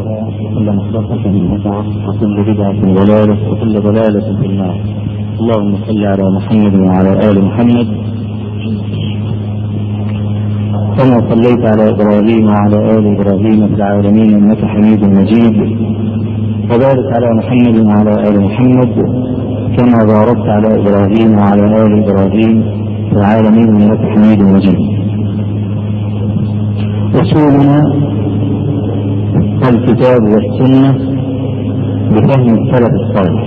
وكل محدثة بدعة وكل بدعة ضلالة وكل ضلالة في النار. اللهم صل على محمد وعلى آل محمد كما صليت على إبراهيم وعلى آل إبراهيم في العالمين إنك حميد مجيد، وبارك على محمد وعلى آل محمد كما باركت على إبراهيم وعلى آل إبراهيم في العالمين إنك حميد مجيد. رسولنا الكتاب والسنة بفهم السلف الصالح.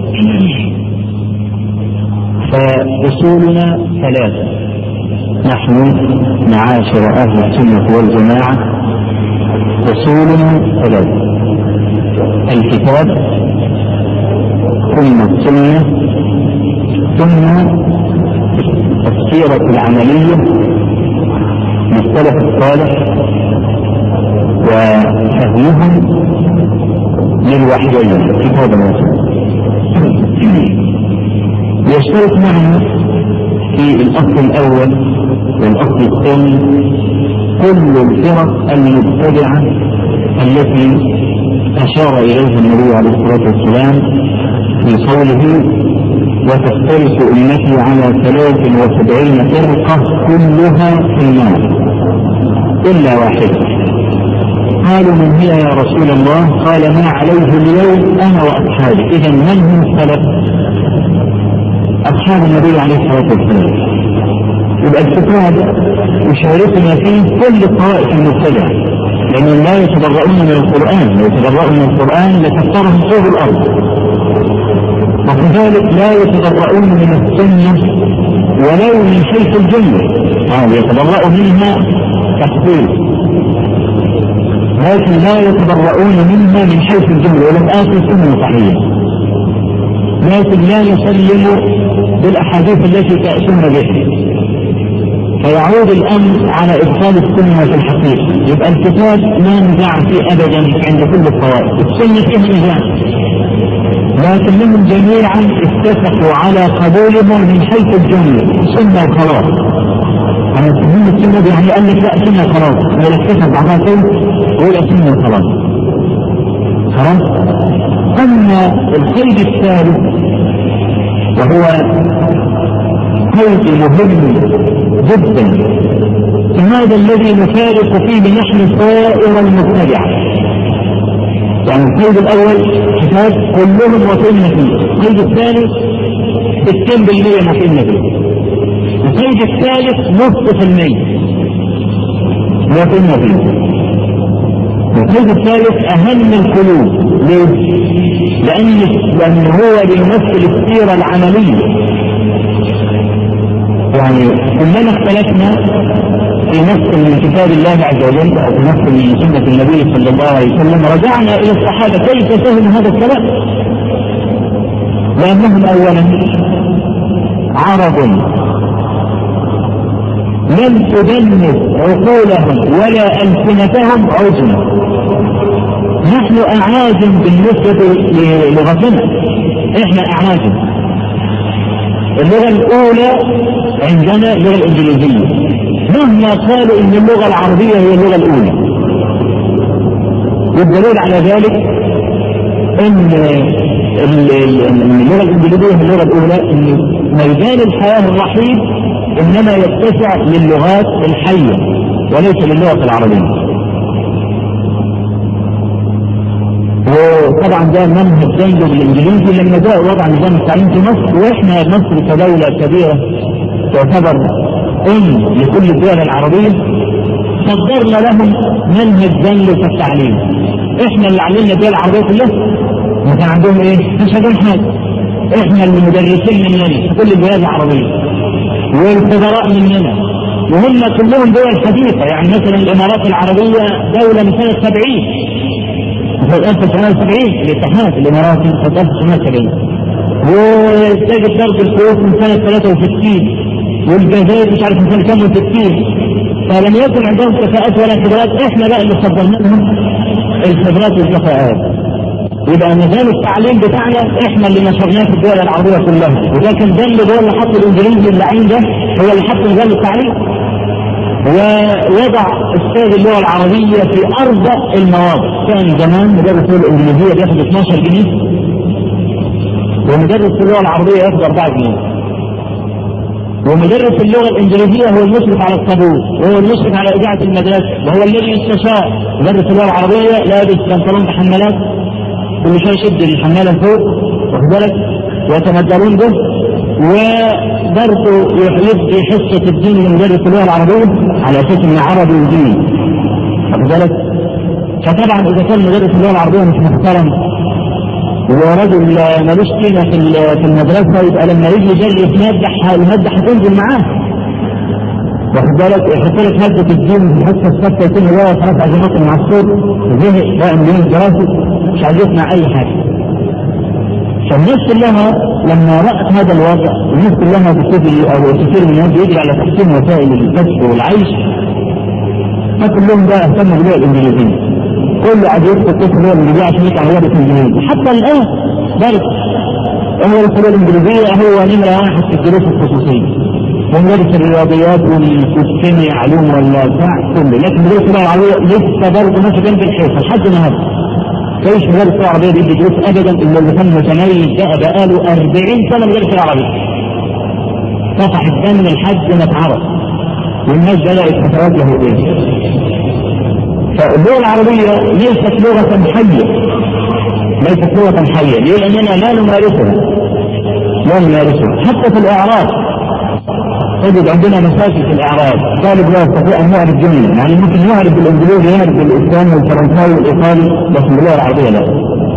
فرسولنا ثلاثة، نحن معاشر أهل السنة والجماعة رسولنا ثلاثة: الكتاب ثم السنة ثم السيرة العملية للسلف الصالح وفهمهم للوحيين كتاب الرسول. يشترك معنا في الأصل الأول والأصل الثاني كل الفرق المبتدعة التي أشار إليها النبي عليه الصلاة والسلام في قوله: وتفترق أمتي على 73 فرقة كلها في النار إلا واحدة. قالوا: من هي يا رسول الله؟ قال: ما عليه اليوم أنا وأصحابي. إذا من هم السلف؟ أصحاب النبي عليه الصلاة والسلام. يبقى الكتاب يشاركنا فيه كل الطوائف المبتدعة، لأنهم لا يتبرؤون من القرآن، لو يتبرؤون من القرآن لكفرهم طوب الأرض. وكذلك لا يتبرؤون من السنة ولو من حيث الجملة، يتبرؤ منها تفصيل، لكن لا يتبرؤون منها من حيث الجملة. ولم آتي سنة صحيحة، لكن لا يسلم بالأحاديث التي تأتون بها، فيعود الأمر على إبطال السنة في الحقيقة. يبقى الكتاب لا نزاع فيه أبدا عند كل الطوائف، السنة فيها نزاع، لكنهم جميعا اتفقوا على قبولها من حيث الجملة، سنة وخلاص. أنا أتهم السنة يعني قال لك لا سنة خلاص، ولا اتفق بعضها كيف ولا سنة وخلاص. خلاص. أما القيد الثالث وهو قيد مهم جدا، فهذا الذي نفارق فيه نحن سائر المبتدعة. يعني القيد الأول كتاب كلهم وصلنا فيه، القيد الثاني 60% وصلنا فيه، القيد الثالث نصف المية وصلنا فيه. القيد الثالث أهم القلوب. ليه؟ لأن هو بيمثل السيرة العملية. يعني كلما اختلفنا في نص من كتاب الله عز وجل أو في نص من سنة النبي صلى الله عليه وسلم رجعنا إلى الصحابة كيف فهموا هذا الكلام، لأنهم أولا عرب لم تدنس عقولهم ولا ألسنتهم عجمة. نحن أعاجم بالنسبة لغتنا، إحنا أعاجم. اللغة الأولى عندنا اللغة الإنجليزية، مهما قالوا إن اللغة العربية هي اللغة الأولى. والدليل على ذلك إن اللغة الإنجليزية هي اللغة الأولى، إن ميدان الحياة الرحيم إنما يتسع للغات الحية وليس للغة العربية. وطبعا ده منهج جنده بالإنجليزي لما جاء وضع نظام التعليم في مصر، وإحنا مصر كدولة كبيرة تعتبر لكل الدول العربية صدرنا لهم منهج جنده في التعليم. إحنا اللي علمنا الدول العربية كلها، ما كان عندهم إيه؟ مش عندهم حاجة. إحنا المدرسين مننا في كل البلاد العربية والخبراء مننا، وهم كلهم دول حديثة. يعني مثلا الإمارات العربية دولة من سنة 70، في 1970 الاتحاد الإماراتي في 1970، وتجد درب الكويت من سنة 63، والجزائر مش عارف من سنة كام 60. فلم يكن عندهم كفاءات ولا خبرات، احنا بقى اللي صدرنا لهم الخبرات والكفاءات. يبقى نظام التعليم بتاعنا احنا اللي نشرناه في الدول العربية كلها، ولكن ده اللي حط الانجليزي اللعين ده هو اللي حط نظام التعليم، ووضع استاذ اللغة العربية في ارض المواضع. كان زمان مدرس اللغة الإنجليزية بياخد 12 جنيه ومدرس اللغة العربية ياخد 4 جنيه. ومدرس اللغة الإنجليزية هو المشرف على الطابور وهو المشرف على إذاعة المدرسة وهو الذي يستشار. مدرس اللغة العربية لابس بنطلون بحمالات كل شوية يشد الحمالة فوق واخد بالك ويتمدلون به، وبرضه يدي حصة الدين لمدرس اللغة العربية على أساس إنه عربي ودين واخد بالك. فطبعا إذا كان مدرس اللغة العربية مش محترم ورجل ملوش قيمة في المدرسة يبقى لما يجي يدرس المادة هتنزل معاه واخد بالك. يحط لك مادة الدين في الحصة السادسة يكون هو خلاص عزمات مع الصوت زهق بقى من اليوم الدراسي مش عايز يسمع أي حاجة. فالناس كلها لما رأت هذا الوضع الناس كلها بتجري أو كثير من الناس يجري على تحسين وسائل الكسب والعيش، فكلهم بقى اهتموا باللغة الإنجليزية. كل قاعد يكتب كتب اللغة الإنجليزية عشان يطلع هو بالإنجليزي. حتى الآن ذلك هو اللغة الإنجليزية هو نمرة 1 في الدروس الخصوصية ومدرس الرياضيات والكيمياء علوم ولا بتاع كله، لكن مدرس اللغة العربية لسه برضه ماشي جنب الحيطة لحد النهارده. كيف مدرس اللغة العربية بيدي دروس أبدا إلا اللي كان متميز بقاله 40 سنة مدرس اللغة العربية. قطع الدم لحد ما اتعرف والناس بدأت تتوجه إليه. فاللغة العربية ليست لغة حية، ليست لغة حية، ليه؟ لأننا لا نمارسها حتى في الإعراب. تجد عندنا مشاكل في الإعراب، طالب لا يستطيع أن يعرف جملة، يعني ممكن يعرف بالإنجليزي يعرف بالإسباني والفرنساوي والإيطالي بس باللغة العربية لا.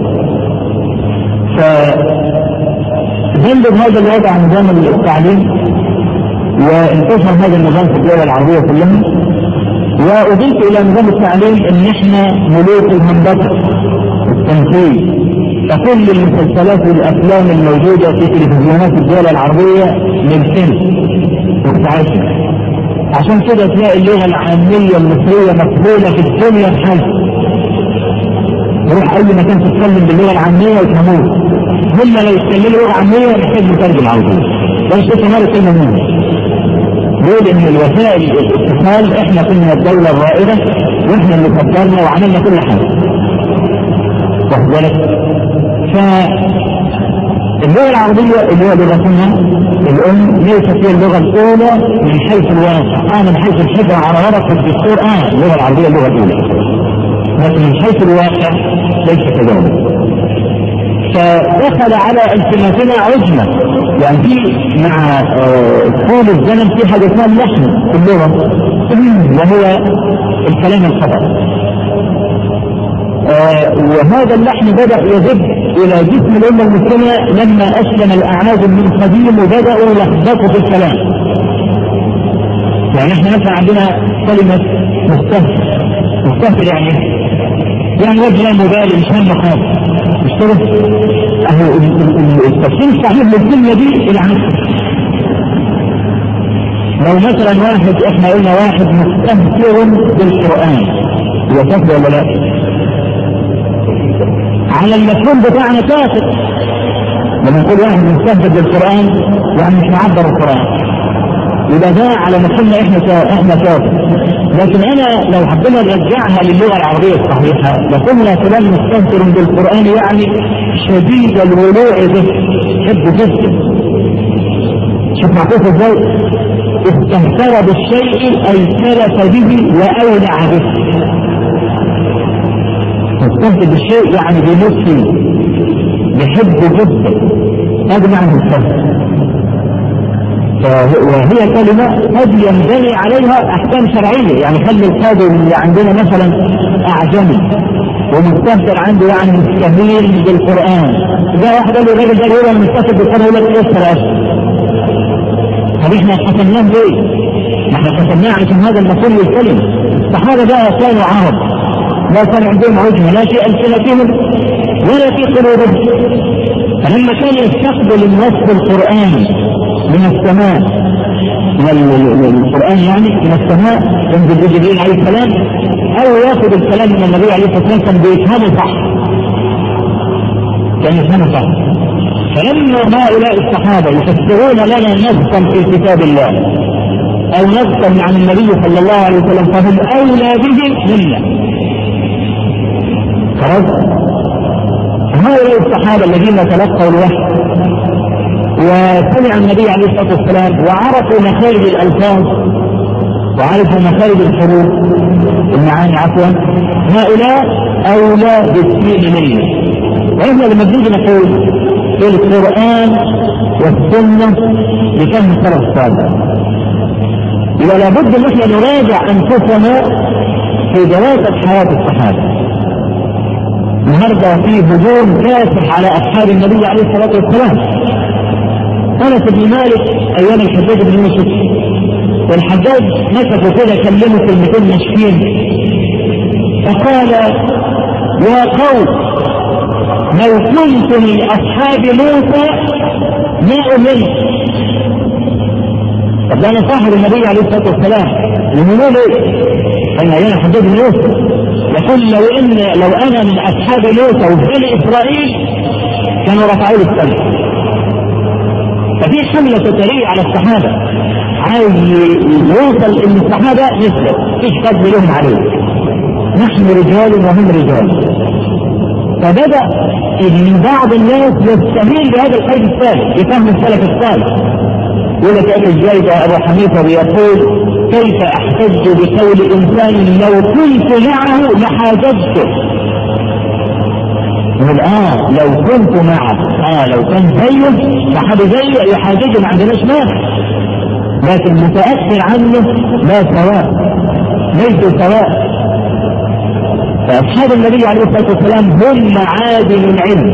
فجلد هذا الوضع نظام التعليم وانتشر هذا النظام في الدول العربية كلها. وأضيف إلى نظام التعليم إن إحنا ملوك الهندسة التنفيذ، فكل المسلسلات والأفلام الموجودة في تلفزيونات الدول العربية ملكنا وبتاعتنا. عشان كده تلاقي اللغة العامية المصرية مقبولة في الدنيا بحالها. روح أي مكان تتكلم باللغة العامية وتموت. هم لو يتكلموا لغة عامية محتاج مترجم عربي. بس تسمعوا كلمة منهم. ليه؟ لأن الوسائل الاتصال احنا كنا الدولة الرائدة واحنا اللي فكرنا وعملنا كل حاجة. واخد بالك؟ فاللغة العربية اللي هي لغتنا الأم ليست هي اللغة الأولى من حيث الواقع. من حيث الحفظ على ورقة الدستور اللغة العربية اللغة الأولى، لكن من حيث الواقع ليس كذلك. فدخل على التماسنا عجمة، يعني في مع طول الزمن في حاجة اسمها اللحن في اللغة وهو الكلام الخطأ. وهذا اللحن بدأ يزد إلى جسم الأمة المسلمة لما أسلم الأعراج من قديم وبدأوا يلخبطوا في الكلام. يعني احنا مثلا عندنا كلمة مستهتر يعني وجه مبالي مش هم خالص مش كده؟ التفسير الصحيح للكلمة دي العكس. لو مثلا واحد احنا قلنا واحد مستهتر بالقرآن هو كافر ولا لا؟ على المفهوم بتاعنا كافر. لما نقول واحد مستهتر بالقرآن يعني مش معبر القرآن يبقى ده على مفهومنا احنا كافر. لكن انا لو حبينا نرجعها للغة العربية الصحيحة لقلنا فلان مستهتر بالقرآن يعني شديد الولوع به، حب جدا. شوف معقوف ازاي؟ استهتر بالشيء اي ترك به واولع به. مستهتر بالشيء يعني بيموت فيه بيحبه جدا، هذا معنى مستهتر. وهي كلمة قد ينبني عليها أحكام شرعية، يعني خلي القاضي اللي عندنا مثلا أعجمي ومستهتر عنده يعني مستهين بالقرآن، إذا واحد قال له الراجل ده يقول أنا مستهتر بالقرآن يقول لك إيه الصلاة؟ طب إحنا قسمناه ليه؟ ما إحنا قسمناه عشان هذا المفهوم للكلمة. الصحابة بقى كانوا عرب لا كان عندهم عجمة لا في ألسنتهم ولا في قلوبهم، فلما كان يستقبل النص القرآني من السماء من القرآن يعني من السماء ينزل جبريل عليه السلام أو يأخذ الكلام من النبي عليه الصلاة والسلام كان بيفهمه صح، كان يفهمه صح. فلما هؤلاء الصحابة يفسرون لنا نصا في كتاب الله أو نصا عن النبي صلى الله عليه وسلم فهم أولى به منا. خلاص؟ هؤلاء الصحابة الذين تلقوا الوحي وسمع النبي عليه الصلاة والسلام وعرفوا مخارج الألفاظ وعرفوا مخارج الحروف المعاني عفوا، هؤلاء أولى بالدين منه. وإحنا لما بنيجي نقول في القرآن والسنة لفهم السلف الصالح، إذا لابد أن احنا نراجع أنفسنا في دراسة حياة الصحابة. النهارده في هجوم كاسح على أصحاب النبي عليه الصلاة والسلام. أنس بن مالك أيام الحجاج بن يوسف، والحجاج مسكوا كده كلموا كلمتين ناشفين، فقال: يا قوم لو كنت من أصحاب موسى ما أمنت. طب أنا صاحب النبي عليه الصلاة والسلام يقولوا لي أن أيام الحجاج بن يوسف يقول لو أنا من أصحاب موسى وبني إسرائيل كانوا رفعوا لي السلم. ففي حملة تتريع على الصحابة، عايز يوصل ان الصحابة نسبة فيش فضل لهم عليه، نحن رجال وهم رجال. فبدأ من بعض الناس يستهين بهذا القيد الثالث يفهم السلف الصالح. يقول لك ازاي ده ابو حنيفة بيقول: كيف احتج بقول انسان لو كنت معه لحاججته. لو كنت معه لو كان زيه لحد زيه يحاججه ما عندناش مانع، لكن متأثر عنه لا سواء، ليسوا سواء. فأصحاب النبي عليه الصلاة والسلام هم معادن العلم،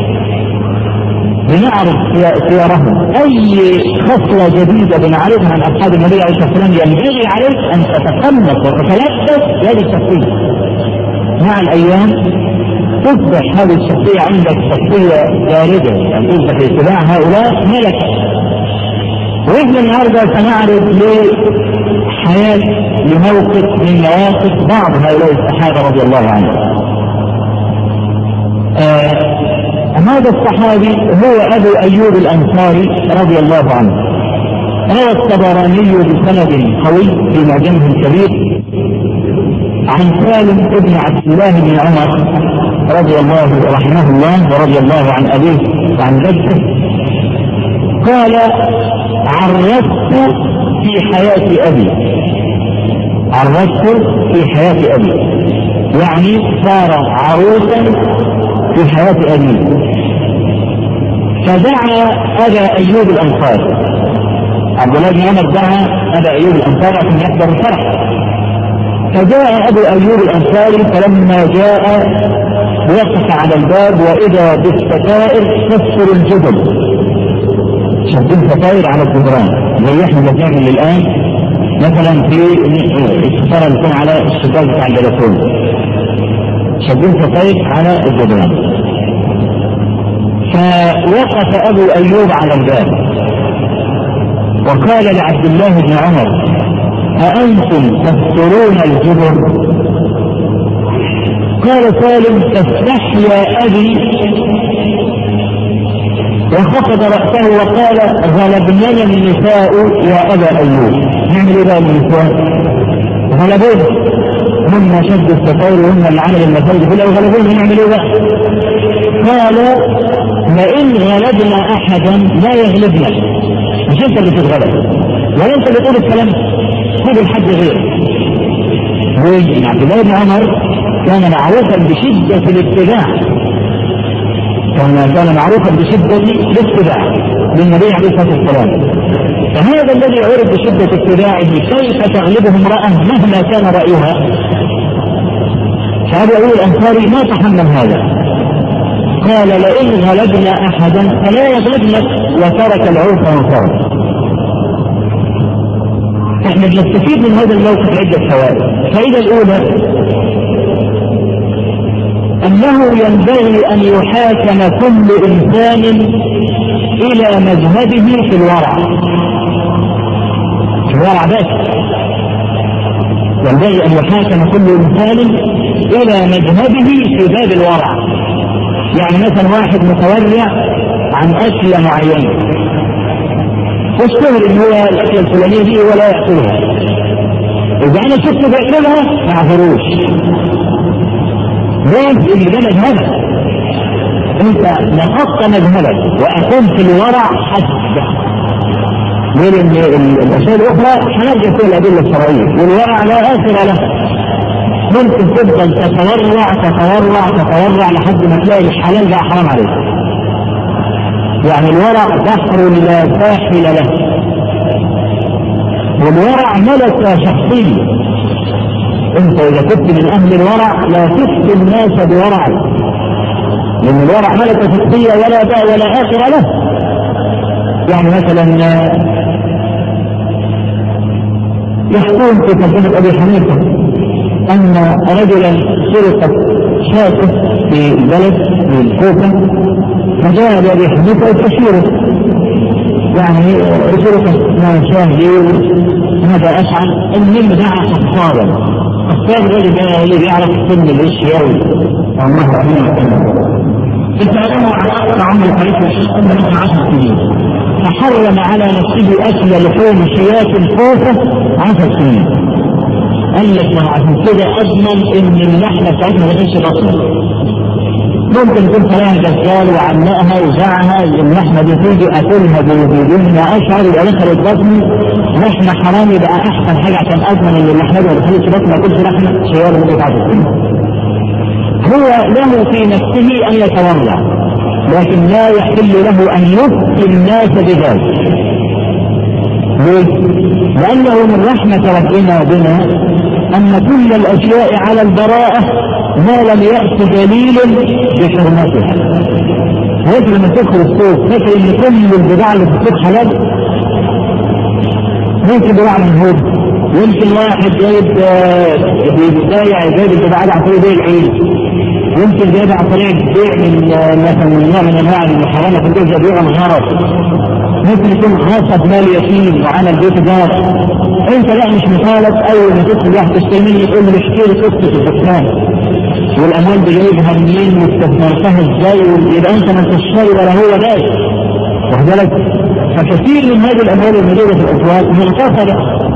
بنعرف سيرهم. أي خصلة جديدة بنعرفها عن أصحاب النبي عليه الصلاة والسلام ينبغي عليك أن تتخلص وتتلبس هذه الشخصية. مع الأيام تصبح هذه الشخصية عندك شخصية باردة، يعني تصبح اتباع هؤلاء ملكة. وإحنا النهارده سنعرض لحياة لموقف من مواقف بعض هؤلاء الصحابة رضي الله عنهم. هذا الصحابي هو أبو أيوب الأنصاري رضي الله عنه. روى الطبراني بسند قوي في معجمه الكبير عن سالم ابن عبد الله بن عمر رضي الله رحمه الله ورضي الله عن أبيه وعن جده قال: عرست في حياة أبي، عرست في حياة أبي، يعني صار عروسا في حياة أبي. فدعا أبا أيوب الأنصاري، عبد الله بن عمر دعا أبا أيوب الأنصاري عشان يحضر الفرح. فجاء أبو أيوب الأنصاري، فلما جاء وقف على الباب وإذا بالستائر تكسر الجبل، شدين ستائر على الجدران زي احنا بنعمل الآن مثلا في الستارة اللي تكون على الشباك بتاع البلكونه، شدين ستائر على الجدران. فوقف أبو أيوب على الباب وقال لعبد الله بن عمر: أأنتم تسترون الجبر؟ قال سالم: فاستحيا أبي وخفض رأسه وقال: غلبننا النساء يا أبا أيوب. نعمل إيه بقى النساء؟ غلبونا، هم شد الستائر وهم اللي عمل المساجد كلها وغلبونا، نعمل إيه بقى؟ قال: لئن غلبنا أحدا لا يغلبنا. مش أنت اللي تتغلب ولا أنت اللي تقول الكلام، خذ الحد غيره. عبد الله بن عمر كان معروفا بشدة الاتباع، كان معروفا بشدة الاتباع للنبي عليه الصلاة والسلام. فهذا الذي عرف بشدة اتباعه كيف تغلبه امرأة مهما كان رأيها؟ فأبو أيوب الأنصاري ما تحمل هذا، قال: لئن غلبنا أحدا فلا يغلبنا، وترك العرف وانصرف. احنا بنستفيد من هذا الموقف عدة فوائد. الفائدة الأولى أنه ينبغي أن يحاكم كل إنسان إلى مذهبه في الورع، في الورع بس. ينبغي أن يحاكم كل إنسان إلى مذهبه في باب الورع. يعني مثلا واحد متورع عن أكلة معينة واشتهر إن هو الأكلة الفلانية دي ولا يأكلها، إذا أنا شفته بيأكلها ما أعذروش، ليه؟ اللي ده مذهبك، انت نقضت مذهبك واقمت الورع حسب. ليه؟ الاشياء الاخرى هنرجع فيها الادله الشرعيه، والورع لا اخر له. ممكن تفضل تتورع تتورع تتورع لحد ما تلاقي الحلال بقى حرام عليك. يعني الورع بحر لا ساحل له، والورع ملكة شخصية. انت اذا كنت من اهل الورع لا تفتي الناس بورعك، لان الورع ملكة شخصية ولا باء ولا اخر له. يعني مثلا يحكون في ترجمة ابي حنيفة ان رجلا سرقت شاة في البلد في الكوفة، فجاء لابي حنيفة يستشيره، يعني سرقت شاة هذا اشعر المهم بتاعها خسارة. الراجل ده اللي بيعرف السن الاشياء الله اعلم. اتعلموا عن اكثر عمر الخليفة من 10 سنين، فحرم على نفسه اكل لحوم شياة الكوفة 10 سنين. قال لك عشان كده اضمن ان اللحمه بتاعتنا ما تكونش بصره. ممكن يكون فيها جزال وعلقها وزعها، اللحمه دي تيجي اكلها بدون اشعر يبقى دخلت بطني لحمه حرام، يبقى احسن حاجه عشان اضمن ان اللحمه دي ما تدخلش بطني، ما اكلش لحمه شيال من بتاعته. هو له في نفسه ان يتورع، لكن لا يحل له ان يفتي الناس بذلك. ليه؟ لأنه من رحمة ربنا بنا أن كل الأشياء على البراءة ما لم يأت دليل بحرمتها. لكن لما تدخل السوق فاكر إن كل البضاعة اللي في السوق حلال؟ ممكن بضاعة من هود، يمكن واحد جايب جايب البضاعة عن طريق بيع العيد، يمكن جايب عن طريق بيع من مثلا نوع من أنواع المحرمة في الجزء بيع غرض، ممكن يكون غصب مال يتيم وعمل بيت دار. انت لا مش مطالب اول ما تدخل واحد تستلمني تقول له اشتري قصه الدكان والاموال دي جايبها منين واستثمرتها ازاي، يبقى انت ما انتش شاري ولا هو جاي. واخد بالك؟ فكثير من هذه الاموال الموجوده في الاسواق مغتصبه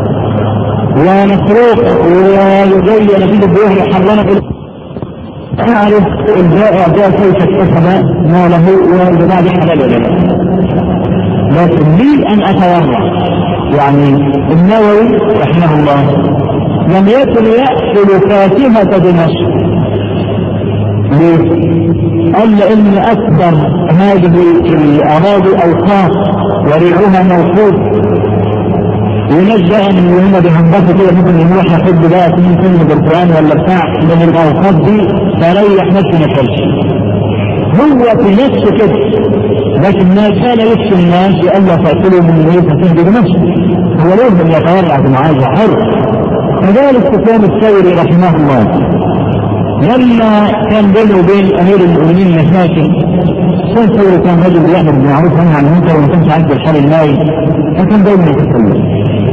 ومسروقه وزي نتيجه بيوها محرمه. اعرف البائع ده كيف اكتسب ماله والبضاعه دي حلال ولا لا. لكن لي ان اتورع. يعني النووي رحمه الله لم يكن يأكل فاكهة دمشق. ليه؟ قال لأن أكثر هذه الأراضي أوقاف وريعها موقوف، وناس بقى من اللي هم بيهندسوا كده ممكن يروح ياخد بقى 2 سن بالقرآن ولا بتاع من الأوقاف دي فريح نفسه ما ياكلش. هو في نفسه كده، لكن ما كان يفتي الناس لئلا تأكلوا من ميتة دمشق. هو ليه من يتورع بمعاذ حر. كذلك سفيان الثوري رحمه الله لما كان بينه وبين امير المؤمنين مشاكل، سفيان الثوري كان رجل يامر بالمعروف وينهى عن المنكر وما كانش عاجبه الحال المالي، فكان دايما يتكلم.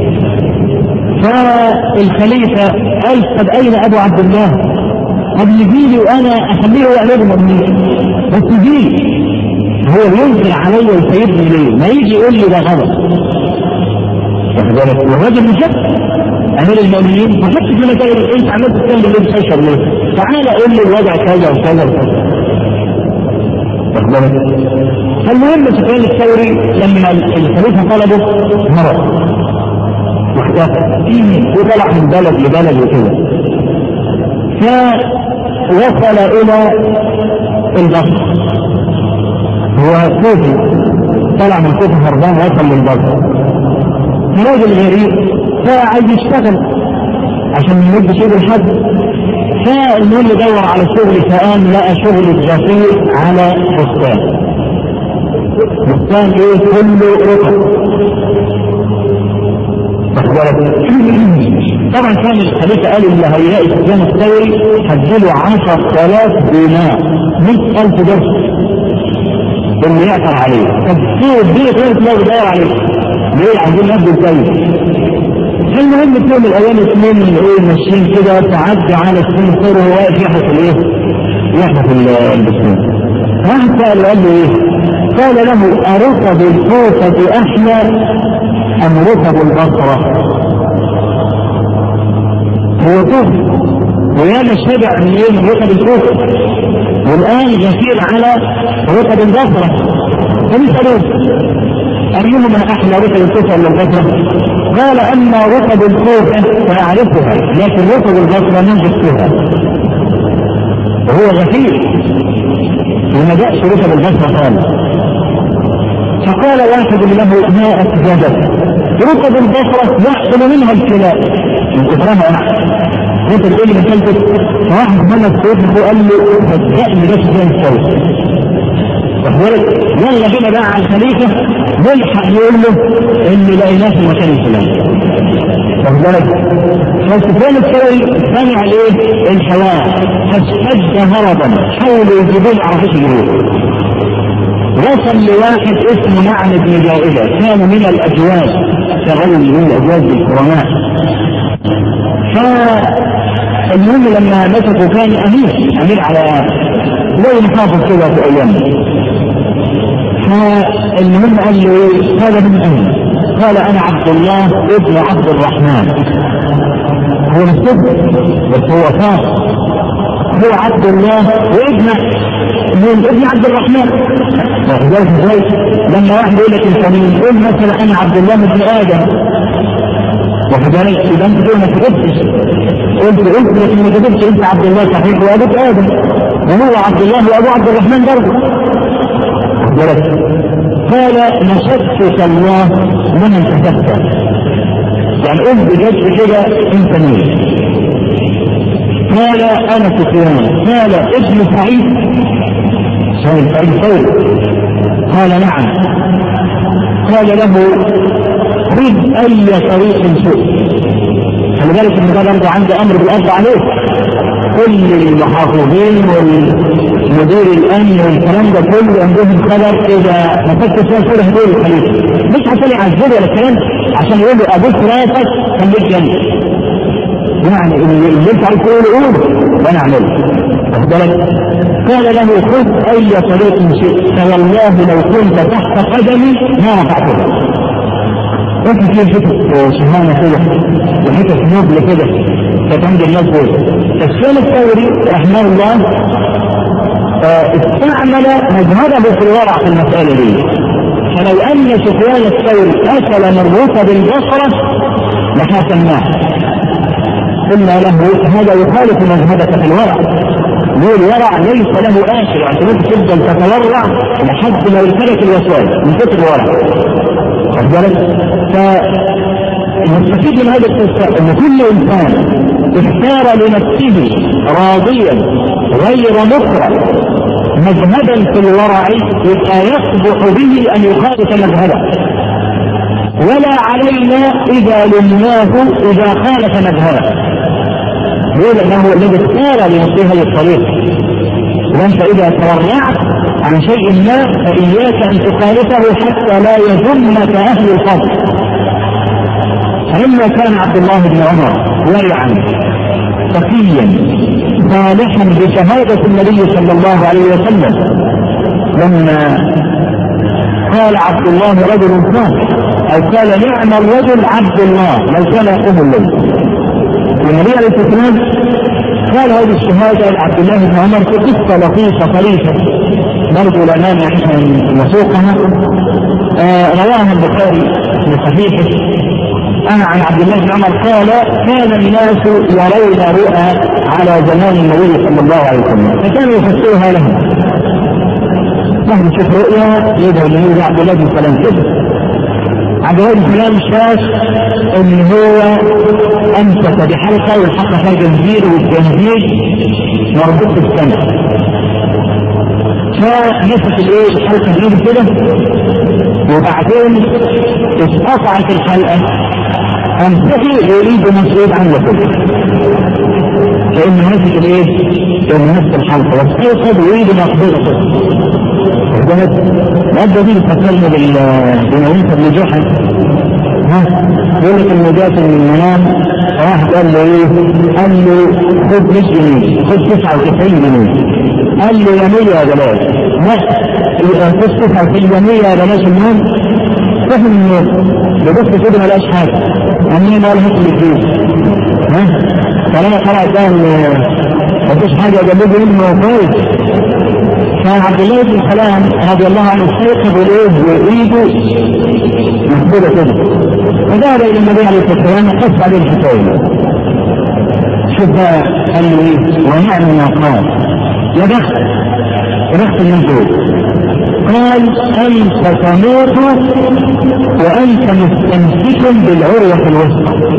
فالخليفه قال طب اين ابو عبد الله؟ قد يجيلي وانا اخليه هو امير المؤمنين، بس يجيلي هو ينكر علي ويسيبني ليه؟ ما يجي يقول لي ده غلط. واخد بالك؟ والراجل مشك امير المؤمنين ما شفتش لما تقول انت عملت الكلام اللي انت شايفه ليه؟ تعالى قول لي الوضع كذا وكذا وكذا. واخد بالك؟ فالمهم سفيان الثوري لما الخليفه طلبه هرب وطلع من بلد لبلد وكده، فوصل الى البصره. هو كوفي طلع من كوفي هربان وصل للبصره، راجل غريب فعايز يشتغل عشان يمد شغل الحد، فالمهم يدور على شغل، فقام لقى شغل الجزير على بستان ايه كله رطب. طبعا كان الخليفه قال اللي هيلاقي سفيان الثوري هديله 10,000 دينار 100,000 درهم اللي يعثر عليه. طب فيه الدنيا كانت لو بيدور عليه ليه؟ عايزين نبدو الثوري. المهم في يوم من الايام اثنين من ايه ماشيين كده، تعدى على سفيان الثوري وهو واقف يحرس الايه؟ يحرس البستان. واحد سأل قال له ايه؟ قال له ارطب الكوفة احلى ام رطب البصرة؟ هو طفل وياما شبع من يوم ركب الكوفة، والآن يسير على ركب البصرة. فنسألوه أيهما أحلى ركب الكوفة ولا البصرة؟ قال أما ركب الكوفة فأعرفها، لكن ركب البصرة ما جبتها، وهو غفير وما جاءش ركب البصرة خالص. فقال واحد له ما أكذبت، ركب البصرة يأكل منها الكلاب من كثرها. انت تقول لي مثلت واحد من الصوت قال له صدقني بس زي الصوت، يلا بينا بقى على الخليفه نلحق يقول له ان لقيناه في المكان الفلاني. واخد بالك؟ فسفيان الثوري سمع الايه؟ الحوار، فاشتد هربا، حاولوا يجيبون عرفته الجنود. وصل لواحد اسمه نعم بن جائدة، كان من الاجواز، كرجل من الاجواز بالكرماء. فالمهم لما مسكوا كان امير على زي محافظ كده في ايامه. فالمهم قال له هذا من اين؟ قال انا عبد الله ابن عبد الرحمن. هو مستبد بس هو فاق، هو عبد الله وابن من ابن عبد الرحمن. لما واحد يقول لك انت مين؟ قول مثلا انا عبد الله ابن ادم، وكذلك اذا انت تقول ما كتبتش، قلت لكن ما كتبتش انت عبد الله صحيح وابوك ادم، وهو عبد الله وابو عبد الرحمن برضه. قال نشدتك الله من كتبت، يعني قل بجد كده انت مين؟ قال انا سفيان. قال ابن سعيد ثوري. قال نعم. قال له خذ اي طريق شئت. خلي بالك ان ده برضه عنده امر بالارض عليك، كل المحافظين والمدير الامن والكلام ده كله عندهم خبر اذا ما فكرت فيها كل هدول الخليفه، مش عشان يعذبوا ولا الكلام، عشان يقولوا ابوس راسك خليك جنبي، يعني اللي انت عايز تقوله وانا اعمله. واخد بالك؟ قال له خذ اي طريق شئت، فوالله لو كنت تحت قدمي ما رفعتها. انت في حته شهامه كده وحته نبل كده كانت عند الناس دول. سفيان الثوري رحمه الله استعمل مذهبه في الورع في المساله دي. فلو ان سفيان الثوري اكل من ركب البصره لحاكمناه، قلنا له هذا يخالف مذهبك في الورع. ليه الورع ليس له اخر، عشان انت تفضل تتورع لحد ما يمتلك الوسواس من كتر الورع. واخد بالك؟ فنستفيد من هذا القصه ان كل انسان اختار لنفسه راضيا غير مكره مذهبا في الورع يبقى يصبح به ان يخالف مذهبه، ولا علينا اذا لمناه اذا خالف مذهبه. ليه؟ لانه الذي اختار لنفسه هذه الطريق، وانت اذا تورعت عن شيء ما فاياك ان تخالفه حتى لا يذمك اهل الفضل. فلما كان عبد الله بن عمر ورعا تقيا صالحا بشهاده النبي صلى الله عليه وسلم، لما قال عبد الله رجل صالح او قال نعم الرجل عبد الله لو كان يقوم الليل، والنبي عليه الصلاه والسلام قال هذه الشهاده لعبد الله بن عمر في قصه لطيفه طريفه برضو لا مانع من وثوقها، رواها البخاري في صحيحه عن عبد الله بن عمر قال كان الناس يرون رؤى على زمان النبي صلى الله عليه وسلم فكانوا يفسروها لهم. نحن نشوف رؤيا يدعو النبي عبد الله بن سلام كده، عبد الله بن سلام شاف ان هو امسك بحلقه والحلقه فيها جنزير والجنزير مربوط في السماء، فمسك الايه الحلقه بايده كده وبعدين اتقطعت الحلقه، امسكه يريد مسؤول عنه كله كانه مسك الايه؟ كانه مسك الحلقه واستيقظ ويريد مقبضته. الأبدا دي بتفكرنا بالمعينة بن جحا، يقول لك انه جات من المنام واحد قال له ايه؟ قال له خد 100 جنيه، خد 99 جنيه. قال له يا 100 يا بلاش، لا خد 99 يا 100 يا بلاش. المهم روح من النوم ببص كده ما لقاش حاجه، عمال ما لهاش الفلوس، طالما طلع ده مفيش حاجه جنبه منه كويس. فعبد الله بن سلام رضي الله عنه استيقظ بالايه وايده مقبوله كده، فذهب الى النبي عليه الصلاه والسلام وقص عليه الحكايه. شوف بقى قال له ايه ونعم ما قال، يا بخت المنزول. قال انت تموت وانت مستمسك بالعروه الوثقى.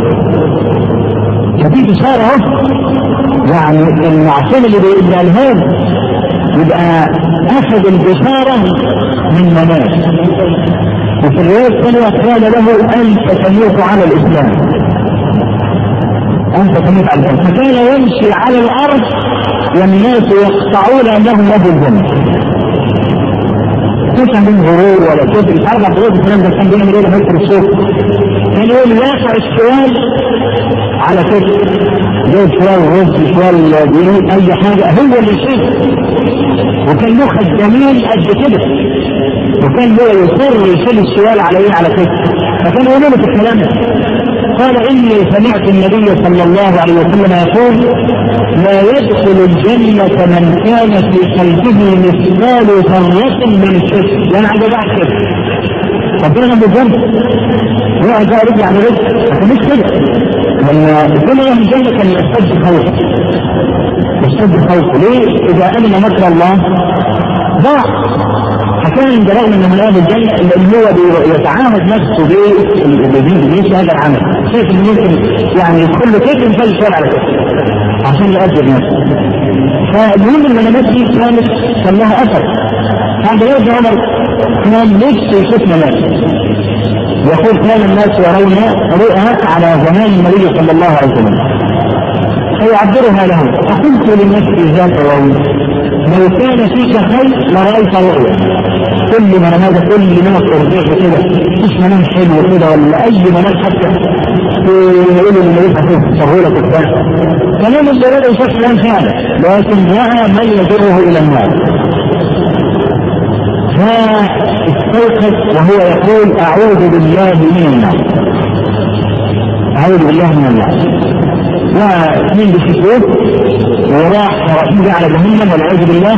فدي اشاره يعني المعصوم اللي بيقولها يبقى اخذ البشاره من منام. وفي الروايه الثانيه قال له انت تموت على الاسلام، انت تموت على الاسلام. فكان يمشي على الارض والناس يقطعون انهم له الجنه. مش عندهم غرور ولا كبر. مش عارف عبد الله بن سلام ده كان بيعمل ايه لما يدخل السوق؟ كان يقول يقع السؤال على كده، جايب شوال رز شوال ديني اي حاجه هو اللي يشيل. وكان له خدامين قد كده، وكان هو يصر يشيل السؤال على ايه على كده. فكان يقول له في الكلام قال اني سمعت النبي صلى الله عليه وسلم يقول لا يدخل الجنة من كان في قلبه مثقال ذرة من شرك. يعني عايز بعد كده ربنا بالجنة يقعد بقى رجع على رجل، لكن مش كده. لما كل يوم الجنة كان يشتد خوفه، يشتد خوفه. ليه؟ إذا أمن مكر الله ضاع. فكان برغم أنه من أهل الجنة اللي هو يتعاهد نفسه بمثل هذا العمل، شايف إنه ممكن يعني يدخل له كيف ينفذ شوال على كده عشان يؤجر نفسه. فالمهم المنامات دي كان لها أثر. عبد الله بن عمر كان نفسه يشوف منام. يقول كان الناس يرون رؤى على زمان النبي صلى الله عليه وسلم فيعبرها له. فقلت لنفسي ذات يوم لو كان فيك خير لرأيت رؤيا. كل منام كل ناس ارجع كده مش منام حلو كده ولا اي منام حتى يقول النبي صلى الله عليه وسلم سهوله الدم كلام الجلال يشوف كلام فعلا، لكن رأى من يجره الى النار. فاستيقظ وهو يقول اعوذ بالله من النار، اعوذ بالله من النار. واثنين بشكوك وراح رأيه على جهنم والعياذ بالله.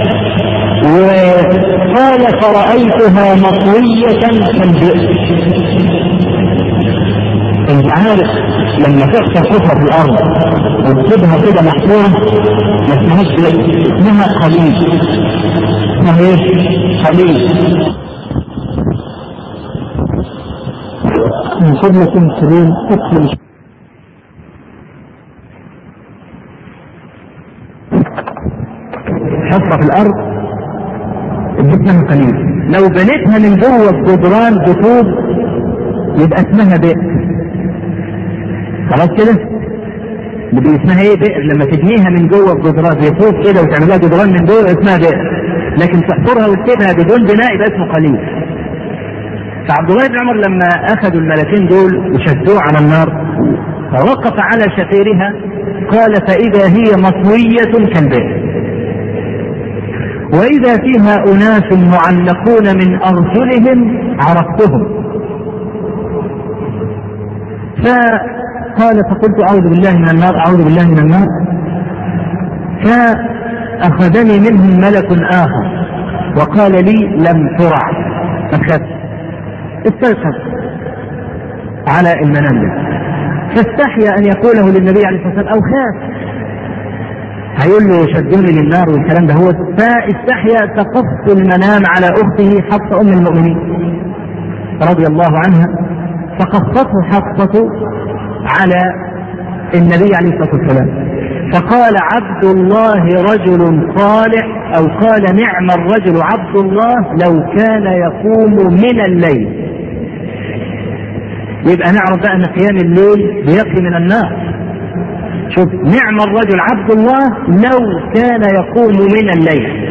وقال فرأيتها مطوية كالبئر. انت عارف لما تحصل حفرة في الارض وتسيبها كده محفورة ما اسمهاش بئر، اسمها خليج. اسمها ايه؟ خليج. من فضلكم كريم ادخل حفرة في الارض ادتنا من قليل. لو بنيتها من جوه الجدران بطوب يبقى اسمها بئر. خلاص كده؟ بدي اسمها ايه بئر؟ لما تبنيها من جوه الجدران بطوب كده وتعملها جدران من جوه اسمها بئر. لكن تحفرها وتسيبها بدون بناء يبقى اسمه قليل. فعبد الله بن عمر لما اخذوا الملكين دول وشدوه على النار فوقف على شفيرها قال فاذا هي مطوية كالبئر وإذا فيها أناس معلقون من أرجلهم عرفتهم. فقال فقلت أعوذ بالله من النار أعوذ بالله من النار. فأخذني منهم ملك آخر وقال لي لم ترع فخف. استيقظ على المنام ده فاستحيا أن يقوله للنبي عليه الصلاة والسلام أو خاف هيقول له شدوني للنار والكلام ده. هو فاستحيا تقص المنام على اخته حفصة ام المؤمنين رضي الله عنها فقصته حفصة على النبي عليه الصلاة والسلام فقال عبد الله رجل صالح او قال نعم الرجل عبد الله لو كان يقوم من الليل. يبقى نعرف بقى ان قيام الليل بيقي من النار. شوف نعم الرجل عبد الله لو كان يقوم من الليل.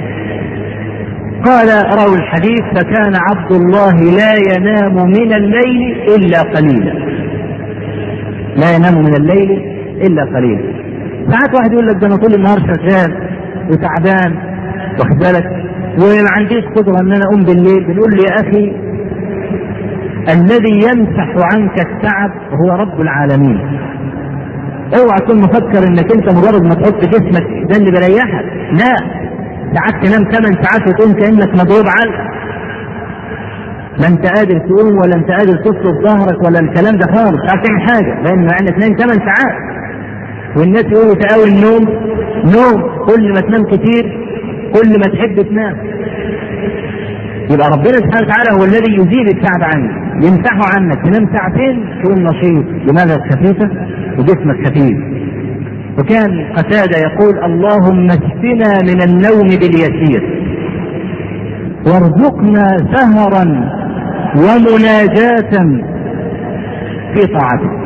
قال راوي الحديث فكان عبد الله لا ينام من الليل إلا قليلا. لا ينام من الليل إلا قليلا. ساعات واحد يقول لك ده انا طول النهار شغال وتعبان واخد بالك وما عنديش قدرة ان انا اقوم بالليل. بنقول لي يا اخي الذي يمسح عنك التعب هو رب العالمين. اوعى تكون مفكر انك انت مجرد ما تحط جسمك ده اللي بيريحك، لا، ساعات تنام 8 ساعات وتقوم كانك مضروب علقه، لا انت قادر تقوم ولا انت قادر تصلب ظهرك ولا الكلام ده خالص، مش عارف تعمل حاجه، لان انك تنام 8 ساعات. والناس يقولوا تقاوي النوم، نوم كل ما تنام كتير كل ما تحب تنام. يبقى ربنا سبحانه وتعالى هو الذي يزيل التعب عنك، يمسحه عنك، تنام ساعتين تكون نشيط، دماغك خفيفه وجسمك خفيف. وكان قتادة يقول: اللهم اشفنا من النوم باليسير وارزقنا سهرا ومناجاة في طاعتك.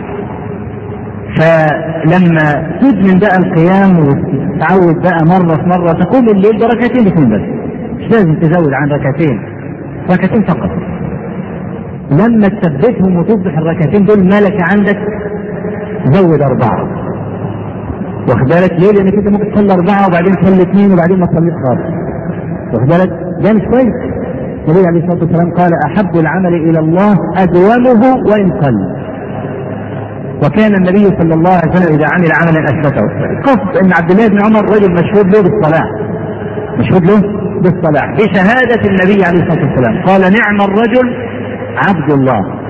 فلما تدمن بقى القيام وتتعود بقى مرة في مرة تقوم الليل بركعتين بس، مش لازم تزود عن ركعتين فقط. لما تثبتهم وتصبح الركعتين دول ملكة عندك زود 4. واخد بالك ليه؟ لانك انت ممكن تصلي 4 وبعدين تصلي 2 وبعدين ما تصليش خالص. واخد بالك؟ ده مش كويس. النبي عليه الصلاه والسلام قال: احب العمل الى الله ادومه وان قل. وكان النبي صلى الله عليه وسلم اذا عمل عملا اثبته. قصد ان عبد الله بن عمر رجل مشهود له بالصلاه، مشهود له بالصلاه بشهاده النبي عليه الصلاه والسلام، قال: نعم الرجل عبد الله.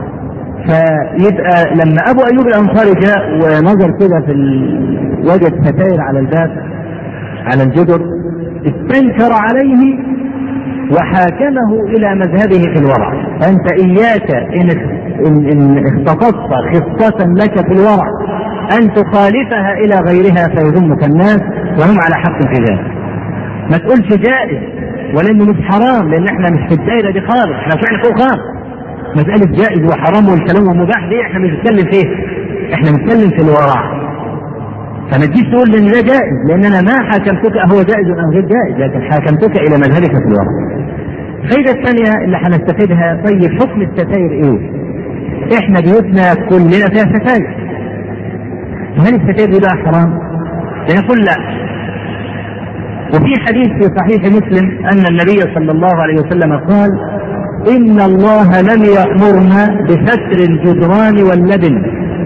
فيبقى لما ابو ايوب الانصاري جاء ونظر كده وجد ستائر على الباب على الجدر، استنكر عليه وحاكمه الى مذهبه في الورع. فانت اياك ان اختصصت خصة لك في الورع ان تخالفها الى غيرها فيذمك الناس وهم على حق في ذلك. ما تقولش جائز ولانه مش حرام، لان احنا مش في الدائره دي خالص، احنا فعلا فوق خالص. مسألة جائز وحرام والكلام ومباح دي احنا مش بنتكلم فيه، احنا بنتكلم في الورع. فما تجيش تقول ان ده جائز، لان انا ما حاكمتك هو جائز ام غير جائز، لكن حاكمتك الى مذهبك في الورع. الفائدة الثانية اللي هنستفيدها، طيب حكم الستائر ايه؟ احنا بيوتنا كلنا فيها ستائر، هل الستائر دي بقى حرام؟ لنقول لا. وفي حديث في صحيح مسلم ان النبي صلى الله عليه وسلم قال: إن الله لم يأمرنا بستر الجدران واللبن.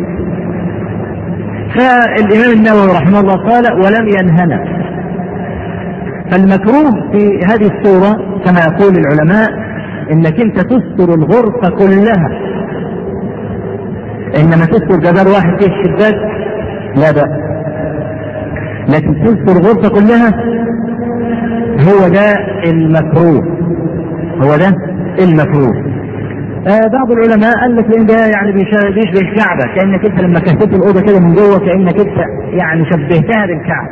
فالإمام النووي رحمه الله قال: ولم ينهنا. فالمكروه في هذه الصورة كما يقول العلماء إنك أنت تستر الغرفة كلها، إنما تستر جدار واحد فيه الشباك لا بأس، لكن تستر الغرفة كلها هو ده المكروه، هو ده المكروه. بعض العلماء قال لك لان ده يعني بيشبه الكعبه، كانك انت لما كهتت الاوضه كده من جوه كانك انت يعني شبهتها بالكعبه.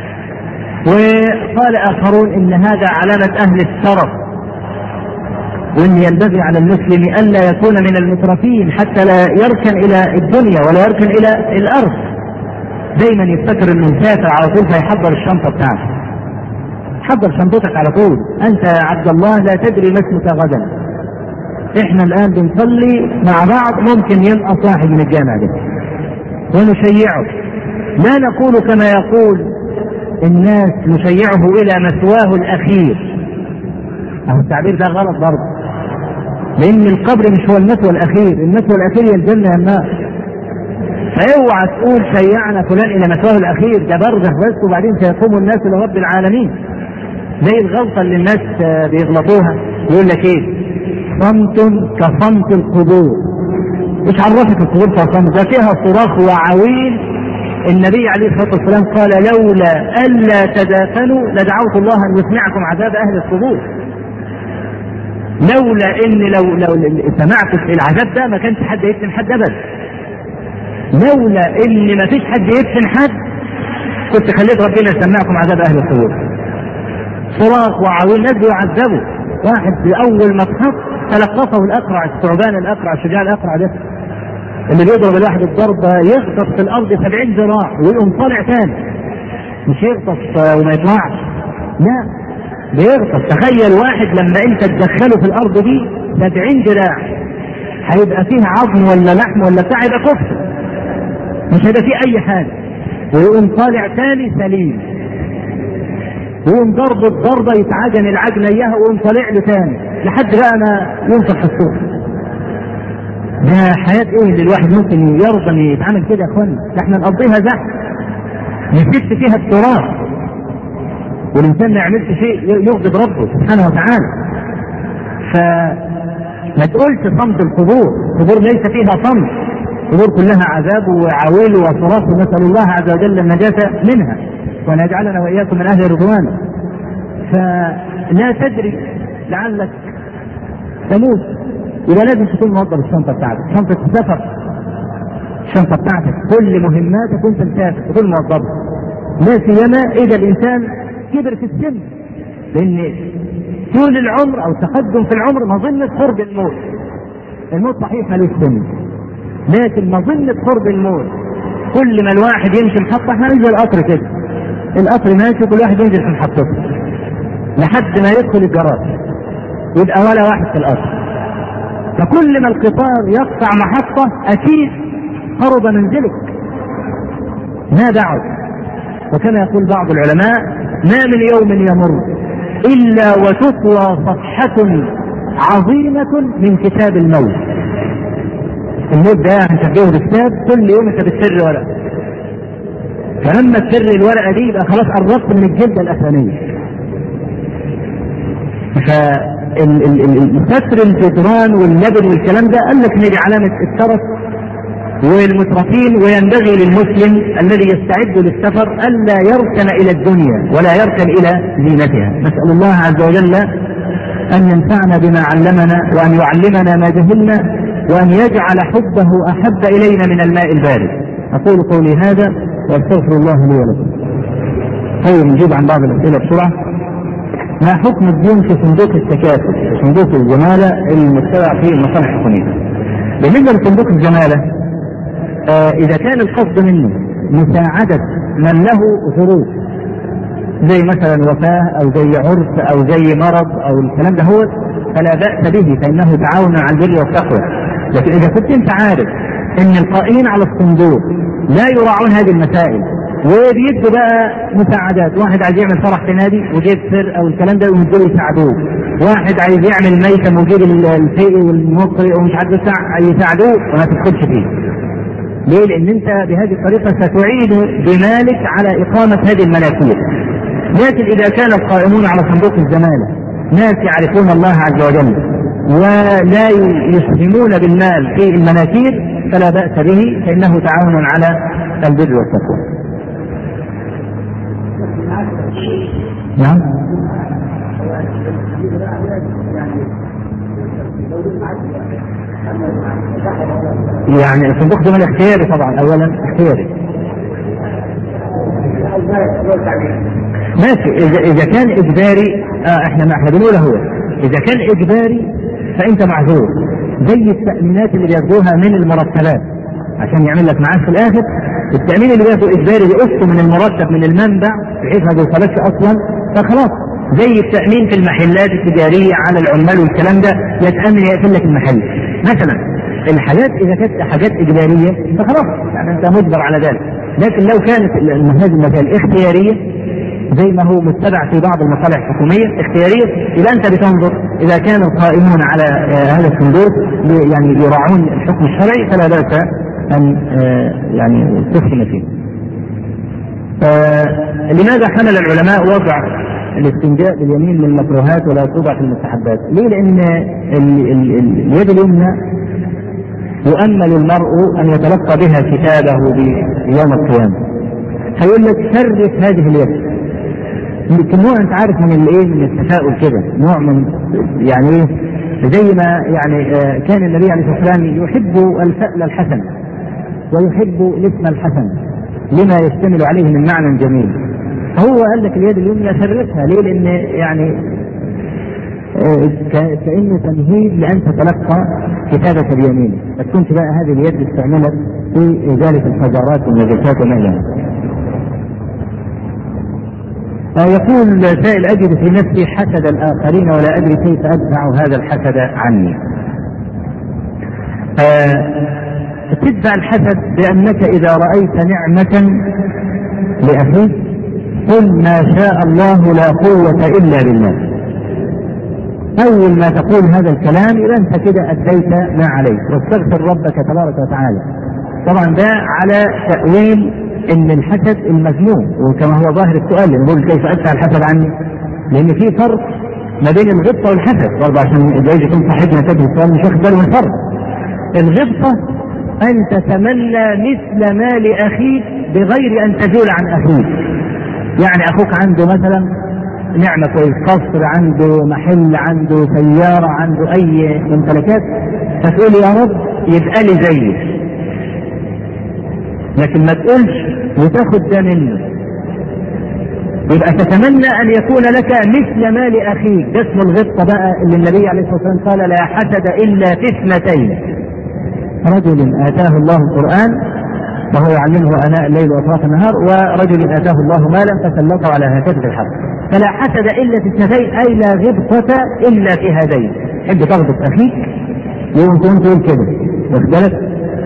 وقال اخرون ان هذا علامه اهل الشرف، وان ينبغي على المسلم الا يكون من المترفين حتى لا يركن الى الدنيا ولا يركن الى الارض، دايما يفتكر انه مسافر على طول فيحضر الشنطه بتاعته. حضر شنطتك على طول، انت يا عبد الله لا تدري ما اسمك غدا. احنا الان بنصلي مع بعض، ممكن ينقص واحد من الجامع ده ونشيعه، لا نقول كما يقول الناس نشيعه الى مثواه الاخير. التعبير ده غلط برضه، لان القبر مش هو المثوى الاخير، المثوى الاخير هي الجنه يا النار. فاوعى تقول شيعنا فلان الى مثواه الاخير، ده برزخ بس وبعدين سيقوم الناس لرب العالمين. زي الغلطه اللي الناس بيغلطوها، يقول لك ايه؟ صمت كصمت القبور. مش عرفك القبور كصمت؟ ده فيها صراخ وعويل. النبي عليه الصلاه والسلام قال: لولا الا تدافنوا لدعوت الله ان يسمعكم عذاب اهل القبور. لولا ان لو سمعت العذاب ده ما كانش حد يدفن حد ابدا. لولا ان ما فيش حد يدفن حد كنت خليت ربنا يسمعكم عذاب اهل القبور. صراخ وعويل، ناس بيعذبوا. واحد باول ما اتحط تلقفه الاقرع، الثعبان الاقرع، الشجاع الاقرع ده اللي بيضرب الواحد الضربه يغطس في الارض 70 ذراع ويقوم طالع تاني، مش يغطس وما يطلعش، لا بيغطس. تخيل واحد لما انت تدخله في الارض دي 70 ذراع هيبقى فيه عظم ولا لحم ولا بتاع، يبقى كفر، مش هيبقى فيه اي حاجه، ويقوم طالع تاني سليم، ويقوم ضرب الضربه يتعجن العجنه اياها ويقوم طالع له تاني لحد بقى ما ينفخ في الصوت. ده حياة ايه اللي الواحد ممكن يرضى ان يتعامل كده يا اخوانا؟ ده احنا نقضيها زحف نسيت فيها التراث، والانسان ما يعملش شيء يغضب ربه سبحانه وتعالى. فما تقولش صمت القبور، القبور ليس فيها صمت، القبور كلها عذاب وعويل وصراخ، ونسأل الله عز وجل النجاة منها وأن يجعلنا وإياكم من أهل رضوانه. فلا تدري لعلك تموت، يبقى لازم تكون موظف الشنطة بتاعتك، شنطة السفر، الشنطة بتاعتك كل مهماتك وانت مسافر تكون موظفة، لا سيما إذا الإنسان كبر في السن، لأن طول العمر أو تقدم في العمر مظنة قرب الموت. الموت صحيح ملوش سن، لكن مظنة قرب الموت كل ما الواحد يمشي محطة، احنا ننزل القطر كده، القطر ماشي كل واحد ينزل في محطته لحد ما يدخل الجراج يبقى ولا واحد في القطر. فكل ما القطار يقطع محطة أكيد قرب منزلك ما بعد. وكما يقول بعض العلماء: ما من يوم يمر إلا وتطوى صفحة عظيمة من كتاب الموت. الموت ده هنشبهه بالكتاب، كل يوم انت بتسر ورقة، فلما تسر الورقة دي يبقى خلاص قربت من الجلدة الأخرانية. فالستر الجدران واللبن والكلام ده قال لك ان دي علامة الترف والمترفين، وينبغي للمسلم الذي يستعد للسفر ألا يركن إلى الدنيا ولا يركن إلى زينتها. نسأل الله عز وجل أن ينفعنا بما علمنا، وأن يعلمنا ما جهلنا، وأن يجعل حبه أحب إلينا من الماء البارد. أقول قولي هذا وأستغفر الله لي ولكم. طيب نجيب عن بعض الأسئلة بسرعة. ما حكم الدين في صندوق التكافل، صندوق الجمالة المتبع في المصالح الحكومية؟ بالنسبة لصندوق الجمالة، إذا كان القصد منه مساعدة من له ظروف زي مثلا وفاة أو زي عرس أو زي مرض أو الكلام ده، هو فلا بأس به، فإنه تعاون على البر والتقوى. لكن إذا كنت أنت عارف أن القائمين على الصندوق لا يراعون هذه المسائل وبيدوا بقى مساعدات، واحد عايز يعمل فرح في نادي وجيب سر أو الكلام ده ويدوا يساعدوه، واحد عايز يعمل ميتم ويجيب الفيء والمقرئ ومش عارف يساعدوه وما تدخلش فيه. ليه؟ لأن أنت بهذه الطريقة ستعيد بمالك على إقامة هذه المناكير. لكن إذا كان القائمون على صندوق الزمالة ناس يعرفون الله عز وجل ولا يسهمون بالمال في المناكير فلا بأس به، فإنه تعاون على البر والتقوى. نعم. يعني صندوق الزمالة اختياري طبعا، أولا اختياري ماشي. إذا كان إجباري احنا بنقول هو إذا كان إجباري فأنت معذور، زي التأمينات اللي بياخدوها من المرتبات عشان يعمل لك معاش في الآخر. التأمين اللي بياخده إجباري بيقصه من المرتب من المنبع بحيث ما بيوصلكش أصلا، فخلاص زي التأمين في المحلات التجارية على العمال والكلام ده، يتأمن يقفل لك المحل مثلا. الحاجات إذا كانت حاجات إجبارية فخلاص يعني أنت مجبر على ذلك. لكن لو كانت هذه المسائل اختيارية زي ما هو متبع في بعض المصالح الحكومية اختيارية، إذا أنت بتنظر إذا كان القائمون على هذا الصندوق يعني يراعون الحكم الشرعي فلا بأس أن يعني تسهم فيه. لماذا حمل العلماء وضع الاستنجاء باليمين من المكروهات ولا توضع في المستحبات؟ ليه؟ لأن اليد اليمنى يؤمل المرء أن يتلقى بها كتابه بيوم القيامة، هيقول لك شرف هذه اليد. يمكن نوع انت عارف من الايه، من التفاؤل كده، نوع من يعني ايه، زي ما يعني كان النبي عليه الصلاه والسلام يحب الفأل الحسن ويحب الاسم الحسن لما يشتمل عليه من معنى جميل. فهو قال لك اليد اليمنى شرفها. ليه؟ لان يعني كأنه تمهيد لأن تتلقى كتابة اليمين، فتكون بقى هذه اليد استعملت في إزالة الحجارات والنجاسات وما إلى ذلك. يقول سائل: أجد في نفسي حسد الآخرين ولا أدري كيف أدفع هذا الحسد عني. تدفع الحسد بأنك إذا رأيت نعمة لأخيك قل ما شاء الله لا قوة إلا بالله. أول ما تقول هذا الكلام يبقى أنت كده أديت ما عليك، واستغفر ربك تبارك وتعالى. طبعا ده على تأويل إن الحسد المذموم، وكما هو ظاهر السؤال يقول كيف أدفع الحسد عني؟ لأن في فرق ما بين الغبطة والحسد، برضه عشان جايز يكون صاحبنا كاتب السؤال مش واخد باله من الفرق. الغبطة أن تتمنى مثل ما لأخيك بغير أن تزول عن أخيك. يعني أخوك عنده مثلا نعمة كويس، قصر، عنده محل، عنده سيارة، عنده أي ممتلكات، فتقول يا رب يبقى لي زيه، لكن ما تقولش وتاخد ده منه. يبقى تتمنى أن يكون لك مثل ما لأخيك، ده اسم الغبطة بقى اللي النبي عليه الصلاة والسلام قال لا حسد إلا في اثنتين: رجل آتاه الله القرآن وهو يعلمه آناء الليل وأطراف النهار، ورجل آتاه الله مالا فسلطه على هكذا الحق. فلا حسد إلا في اثنتين، أي لا غبطة إلا في هذين. حب تغبط أخيك يوم تقول كده، واخد بالك؟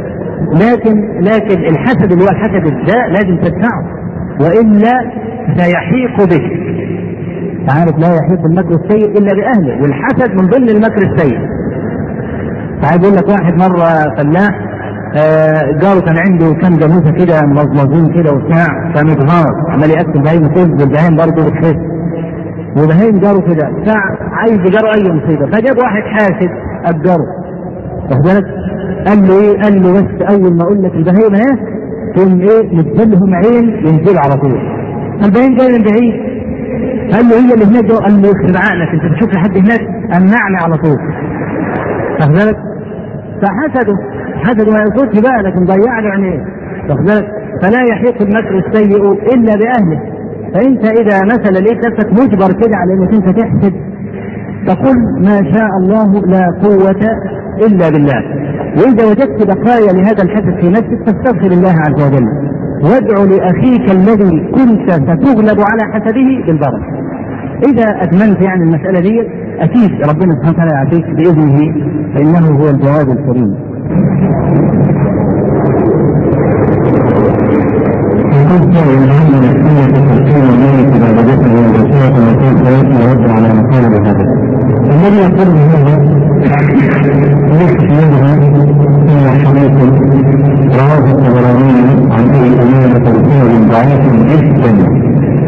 لكن الحسد اللي هو الحسد ده لازم تدفعه، وإلا سيحيق بك. تعرف لا يحيق المكر السيء إلا بأهله، والحسد من ضمن المكر السيء. تعال يقول لك واحد مرة فلاح جاره كان عنده كام جاموسه كده مظلمين كده وبتاع، فمتغار عمال ياكل بهايم كل والبهايم برضه بتخس، وبهايم جاره كده بتاع عايز يجاره اي مصيبه، فجاب واحد حاسد ابجره، واخد بالك؟ قال له ايه؟ قال له بس اول ما اقول لك البهايم اهي تقوم ايه نزلهم عين ينزل على طول. البهايم جاي من بعيد، قال له هي اللي هناك ده، قال له يخرب عقلك انت بتشوف لحد هناك، امنعني على طول، واخد بالك؟ فحسده ما يقصدش بقى، لكن ضيع له عينيه، واخد بالك؟ فلا يحيق المكر السيء الا باهله. فانت اذا مثلا لقيت نفسك مجبر كده على انك انت تحسد، تقول ما شاء الله لا قوة الا بالله. واذا وجدت بقايا لهذا الحسد في نفسك فاستغفر الله عز وجل، وادعو لاخيك الذي كنت ستغلب على حسده بالبركة. إذا أتممت يعني المسألة دي أكيد ربنا سبحانه وتعالى يعطيك بإذنه، فإنه هو الجواد الكريم. الذي يقول هذا ليس منها إلا حديث رواه الطبراني عن أبي أمامة بسند ضعيف جدا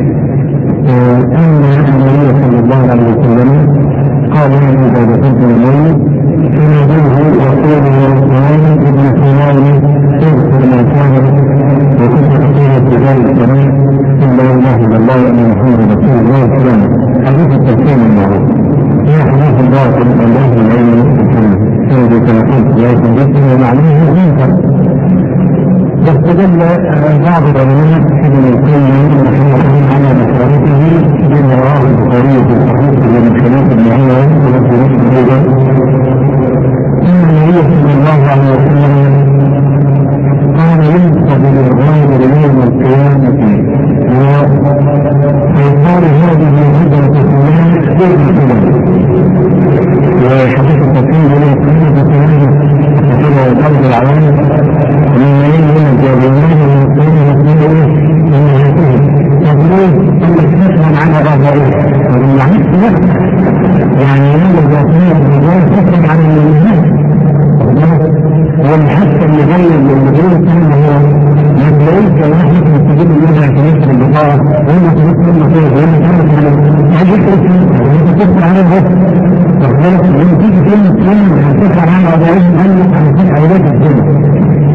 أن النبي صلى الله عليه وسلم قال له إذا دخلت الليل فنادوه وقوله رسول ابن فلان اذكر ما كان وكنت تقول في ذلك الزمان إن لا إله إلا الله أن محمد رسول الله صلى الله عليه وسلم. حديث التسليم المعروف هي حديث باطل عن أهل العلم في السنة، فإذا كما قلت لا يتجسم ومعناه منكر. واستدل بعض العلماء ابن القيم رحمه الله على مشاركه بما رواه البخاري في صحيحه من خلاف ابن عمر وفي مسلم ايضا ان النبي صلى الله عليه وسلم قال ينصب للغائب يوم القيامه ويقال هذه هجره فلان ابن فلان. وحديث التسليم الى القيامه فلان وكذا قلب العوام من يوم الجاهلين والمسلمين تقولون أن تسمع عن غضائه ومن يعني يوم الجاهلين والمسلمين تسمع عن المسلمين والحث المغير للمدينة كان هو مدلوك واحد مستجيب منها في نفس البطاقة وهم تسمع المسيح وهم تسمع عن تسمع عن الغض وقالت لما تيجي في المسلمين تسمع عن غضائهم أنك عن تسمع عبادة الجنة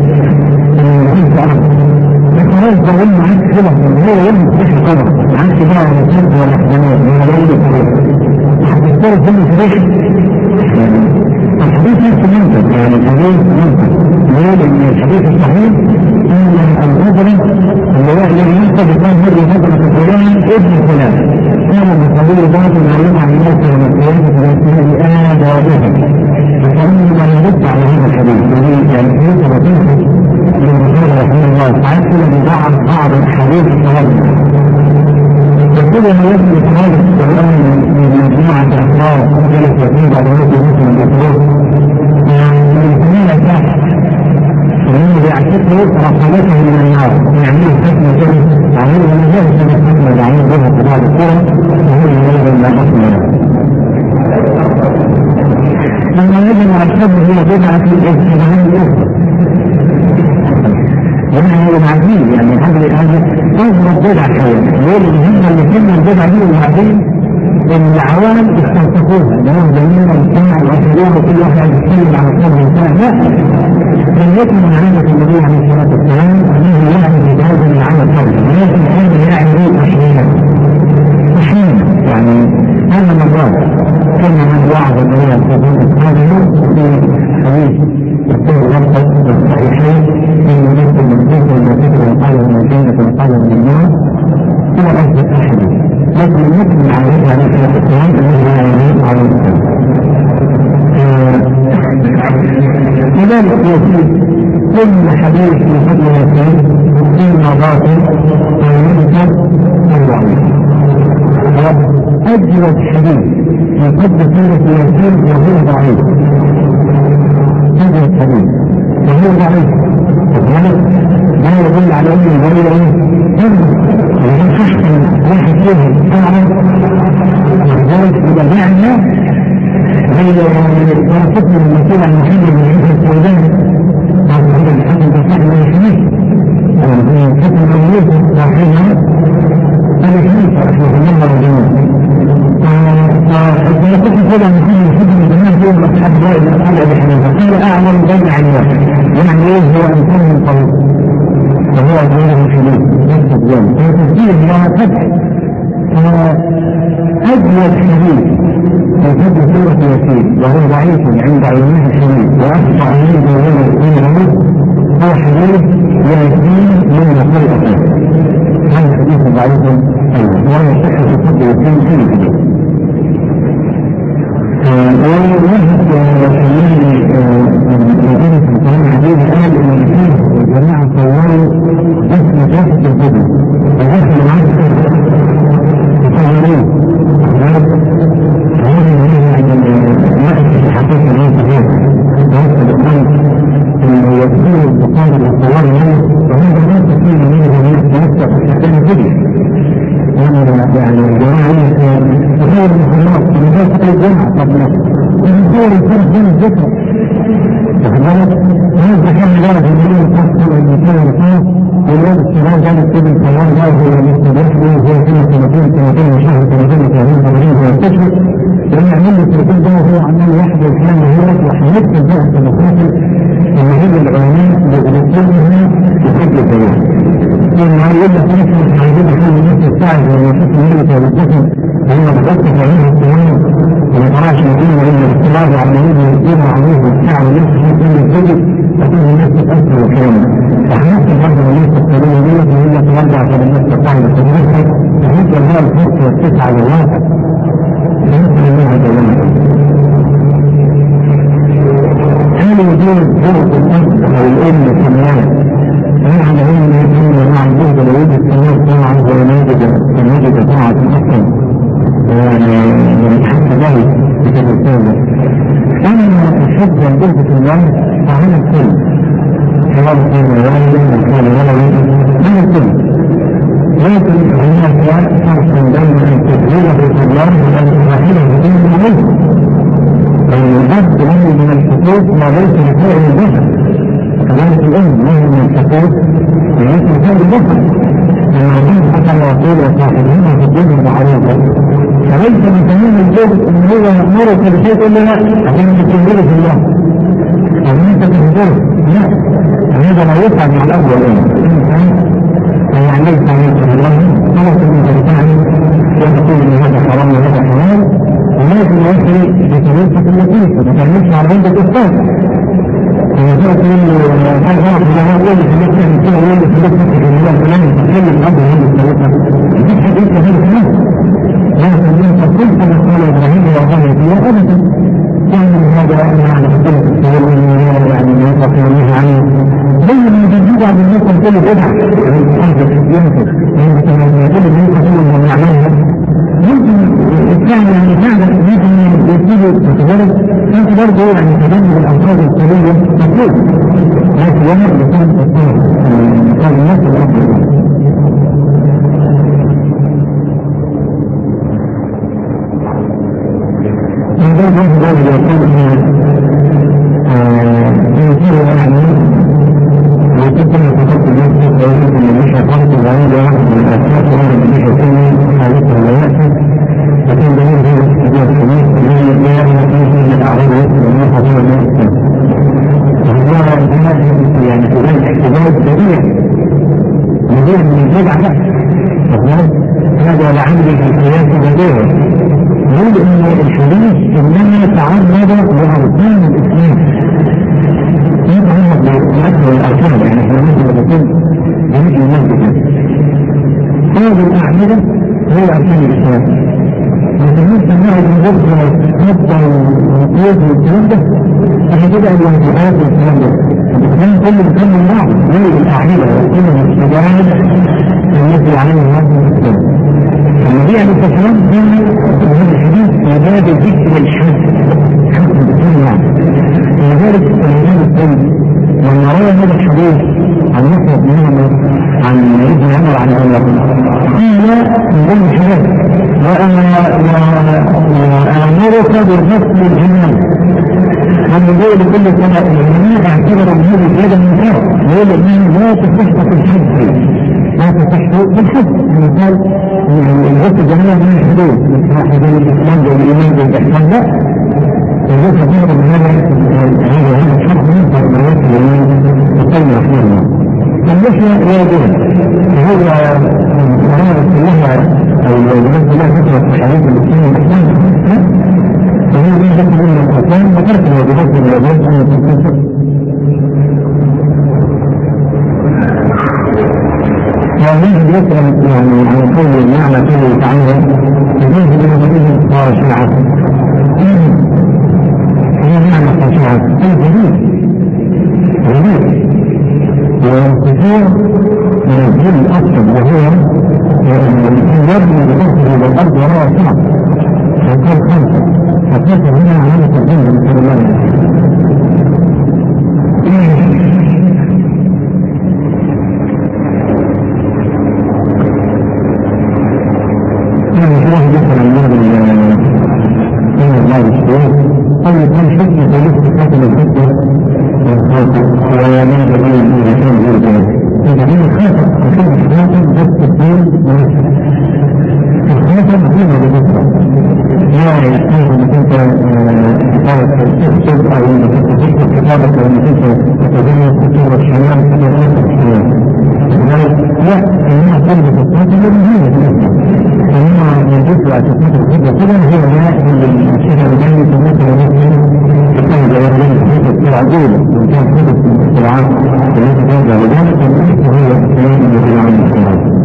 خلاص بقول معاك كده هو يوم مفتاح القمر معاك بقى ولا صوت ولا حزنات ولا ليل هتختار كل فريق. الحديث نفسه منتج، يعني الحديث منتج ليه؟ لأن الحديث الصحيح أن الهجرة اللي هو الذي ينتج كان هجرة فلان ابن فلان كان بقبول باطل معلوم عن الناس يوم القيامة بأسماء آبائهم، فكأنما يرد على هذا الحديث يعني الحديث وتنفذ للرسول رحمه الله تعالى بضعف بعض الحديث التوضع. يقول ما يثبت هذا القرآن من مجموعة أخبار جلس فيه بعد موت مسلم بطرق من سنين الكهف فإنه بيعتقد رحمته من النار يعمل حكمة جلس عمله من جهة سنة حكمة يعمل بها في بعض القرى وهو يولد ما حكمه. زاد عليهم وبعدين العوام استنطقوها لهم جميعا السمع والحضور وكل واحد يتكلم عن الصبر والسلام. لا، لم يكن من عادة النبي عليه الصلاة والسلام أنه يعني يتهاجم من عمل الصبر، ولكن هذا يعني أحيانا يعني هذا مرات كان من وعظ النبي عليه الصلاة والسلام هذا في حديث يقول ربك والصحيحين من يمثل من ذكر المسجد وقال من الجنة وقال من النار هو أفضل أحد، لكن يمكن عليه عليه الصلاة والسلام أنه لا يميت على الإسلام. كذلك يزيد كل حديث في فضل ياسين إما باطل أو يذكر أو ضعيف. أجود حديث في فضل سورة ياسين وهو ضعيف، أجود حديث وهو ضعيف لا يدل على أنه غير وإن أحسن واحد فيهم أعرف ولذلك إذا معنى غير ورثتنا المسؤول عن محمد بن عيسى السوداني قال هذا الحمد بصحيح من الحديث كتب المولود صحيحا هذا الحديث رحمه الله وجميعا. فإذا كنت تقول عن محمد بن جمال يوم أصحاب الرأي الأصحاب أبي حنيفة قال أعلم بين عن واحد يعني إيه هو إنسان من طريق وهو غير الحديث يكتب ذلك وتسجيل لا فتح. أجود حديث في فضل سورة ياسين وهو ضعيف عند علماء الحديث وأخطأ منه وهو الإمام هو حديث ياسين من يقول أخير. هذا حديث ضعيف أيضا ولا يصح في فضل ياسين في الحديث. ويهد وسلم الذين في القرآن العزيز قال إن فيه جماعة صوروا اسم جاسد الفضل ودخل معسكر يصورون هذا المأسس الحقيقي ليس فيه ويسأل القلب إنه يكون البقاء للصور منه وهذا لا تكون منه من يتوسط في حكام الفضل. يعني الجماعة تغير المحرمات ولذلك الجماعة قبل يصور الفرق بين الذكر وكذلك هذا كان جارة الدين الخاصة والمكان الخاص والوضع الشباب جانب ابن صوار جاره والمستدرس به هو سنة 30 وشهر 30 ويستشفى لأن يعمل له التلفون ده هو عمال يحضر الكلام وهو وحيدت البحث المخاطر إن هي العلماء بأسلوبها بشكل سريع. لأن يقول لك نحن عايزين نحل نفس الساعة ونشوف الملك والجسم لأنه بحث عليه السلام وما تراش نقول إن الاختلاف عمالين يقيموا عليه الساعة ونفس من الفجر فتكون الناس تتأثر وكامل. فحنفس برضه الناس السرية ديت وهي ترجع في الناس الطاعمة السرية فهيك لها الفرق والتسعة للواقع. فنسأل الله جميعا. هل وجود فرق الأب أو الأم كمان يعني هم يكون مع الجهد لو يوجد كمان طاعة ونجد طاعة أصلا يعني حتى ذلك بتبسيطة. أما الحب والجهد في الله فهذا الكل سواء كان والد أو كان ولد هذا الكل. لكن هناك فرق بين التكبير في الله والإسرائيل في دين الله. الجد له من الحقوق ما ليس لفعل البشر كذلك الأم له من الحقوق ليس لفعل البشر لما الجد حتى يقول وصاحبهما في الدين المعروفة فليس من تمام الجد ان هو يأمرك بشيء يقول له لا عشان تكبره في الله عشان انت تكبره لا هذا لا يفعل مع الأب والأم يعني ليس عليك الله خلاص انت بتعني وتقول ان هذا حرام وهذا حرام ولكن يأتي بطريقة اللطيفة ما تعملش على عندك أستاذ. وذلك يقول هل غلط إذا هو يقول لك الناس يعني كده يقول لك الناس تفتح الموضوع الفلاني تتكلم الأب هذه الطريقة دي حقيقة هذا الكلام. لكن أنت قلت ما قال إبراهيم وقال فيها أبدا يعني هذا يعني حكمة السهول يعني ما يطلق منها عنه زي ما يجب عن الناس كل بدعة يعني حاجة ينفذ يعني كما يقول الناس كلهم من يعملها ممكن الثاني يعني فعلا ممكن يبتدي تتجرب انت برضه يعني تجنب الألفاظ الكلية مطلوب لكن يمر بسبب الطالب كان الناس الأفضل. من ذلك ذلك يقول يمكن يعني ويمكن أن تفكر الناس ويمكن أن يشعر فرق الغنية واحد من الأساس وهذا الشيء الثاني حالته هي أركان الإسلام. لكن ممكن نعرف نبص نبص ونقيد والكلام ده عشان كده الوظيفات والكلام ده الإسلام كله بيكمل بعض زي الأعمدة والسنة والسجاد التي عليها الناس من الإسلام. لما بيعمل التسليم في هذا الحديث يبادر ذكر الحد حد الإسلام يعني. ولذلك الإمام الثاني لما روى هذا الحديث عن مصعب بن عمر عن ابن عمر عن عمر قال من ضمن الحاجات وأمرك بالغسل الجنان ومن دول كل سنة الجميع اعتبروا من هذه الزيادة المنكرة ويقول انه لا تصح في الحج لا تصح في الحج مثال الغسل الجنان من الحدود مثل حدود الإسلام والإيمان والإحسان لا الغسل الجنان من هذا الحج من الروايات التي رحمه الله فالنسبة واجبة وهو مرارة كلها أو الواجبات كلها فترة في حديث الإسلام والإحسان فهي من ذكر من الأركان وترك الواجبات من الواجبات أن تنتصر ومنه يسأل يعني عن قول المعنى قوله تعالى فمنه بمجرد خاشعة هي معنى خاشعة أي جديد وكثير من الجيل الأصل وهو يبني بنفسه بالأرض وراء صعب فقال خمسة فقلت هنا علامة الجنة من كل الله الله مثلا من الله الشيوخ أو يكون حكمة ولسه حكم الحكمة ويمان جميل إذا كان جيدا إذا كان الخاطر الخاطر الخاطر بس الدين ونفسه الخاطر قيمة بالنسبة لا يحتاج أنك أنت تكتب أو أنك أنت تكتب كتابك أو أنك أنت تتجمع خطورة الشمال في الوقت الشمال لا إنها طلبة الخاطر مهمة بالنسبة إنما يجب أن تكون الخطة كده هي لا الشيخ الجاني تمثل ونفسه يكون جوابين خطة العدولة وإن كان خطة الاختراعات التي ترجع لذلك وهي الإسلام الذي عن الاختراعات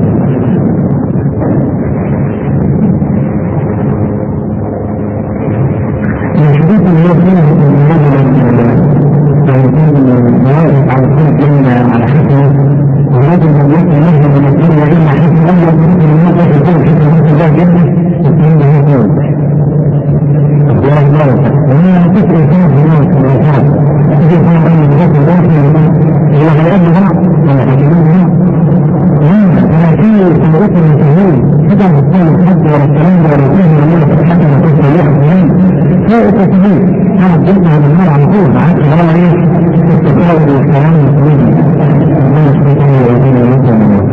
الحديث اللي يصير من رجل يكون واقف على كل كلمة على حكمة ورجل من يكون مهما من الدنيا إلا حكمة أول من الناس يكون حكمة مثل الله جدا يكون به كون أخبار الله وما تسري كانت هناك في الأوقات تجد كان أن الغاية الداخل إلى غير بعض ولا حكمون بعض ولكن سنوات المسلمين حتى تكون الحد ولا الكلام ولا الكلام ولا حتى ما تكون لها لا تتجيب أنا جبتها من النار على طول عن الله إيه التفاوض والكلام المسلمين الله سبحانه وتعالى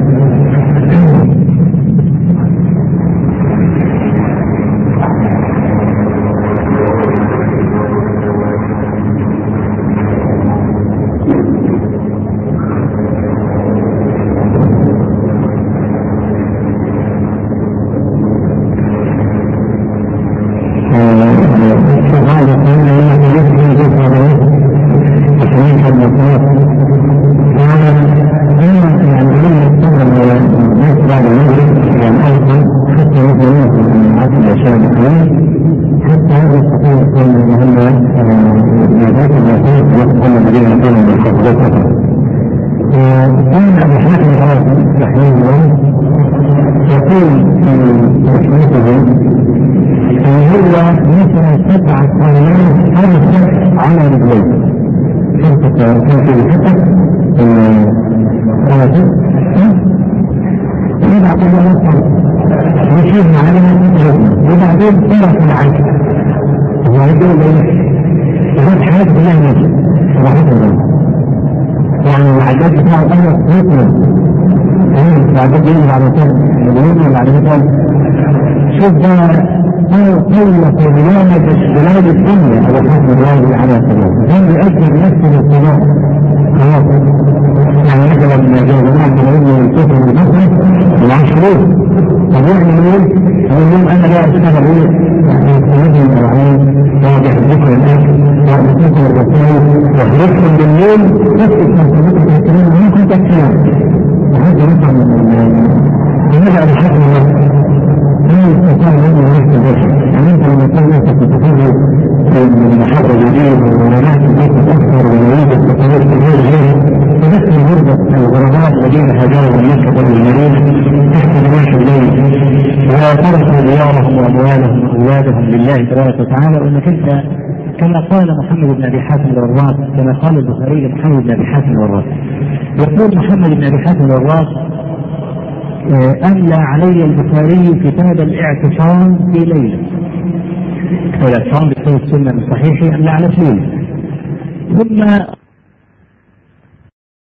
على رجلين كانت الحتة يبقى كل مصر يشير معنا وبعدين طرف العجل ويقول ايه هذا حاجات بالله نجي صراحة الله يعني العجلات بتاعه أمر يطلب بعد كده على طول بعد كده شوف ده قولة برنامج بلاد الدنيا على حسب الواجب على الصلاة كان يؤثر نفسه للصلاة خلاص يعني مثلا جاء من الكفر بالمصر العشرين فبيعمل ايه؟ يقول لهم انا لا اشتغل ايه؟ يعني الأرعين واضح ذكر الاكل واضح ذكر الرسائل وحرصهم بالليل نفس الكونسبت الكلام ممكن تكفيها وهذا يطلع من هذا على حسب النفس يستطيع أن يعيش البشر. يعني أنت لما تكون نفسك تتفرج من محاضرة جديدة ونحن تتأثر ويريد التطور في غيرها، فنحن نربط الغرباء الذين هاجروا من مكة والمدينة تحت جناح الليل وتركوا ديارهم وأموالهم وأولادهم لله تبارك وتعالى. وأنك أنت كما قال محمد بن أبي حاتم الوراق، كما قال البخاري لمحمد بن أبي حاتم الوراق، يقول محمد بن أبي حاتم الوراق: أملى علي البخاري كتاب الاعتصام في ليلة. الاعتصام بكتاب السنة من صحيحه أملى على ليلة. ثم